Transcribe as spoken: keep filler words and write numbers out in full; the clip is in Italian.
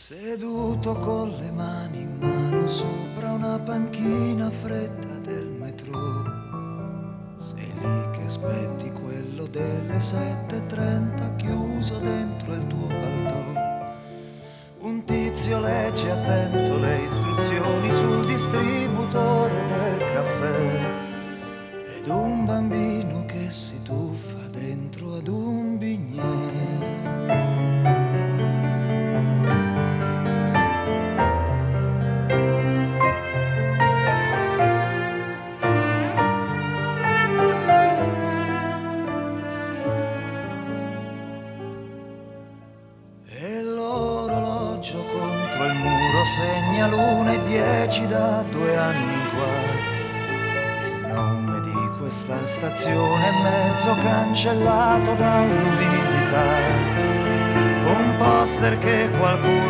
Seduto con le mani in mano sopra una panchina fredda del metro, sei lì che aspetti quello delle sette e trenta chiuso dentro il tuo paltò. Un tizio legge attento le istruzioni sul distributore del caffè ed un bambino che si tuffa dentro ad un bignè. E l'orologio contro il muro segna l'una e dieci da due anni in qua. Il nome di questa stazione è mezzo cancellato dall'umidità. Un poster che qualcuno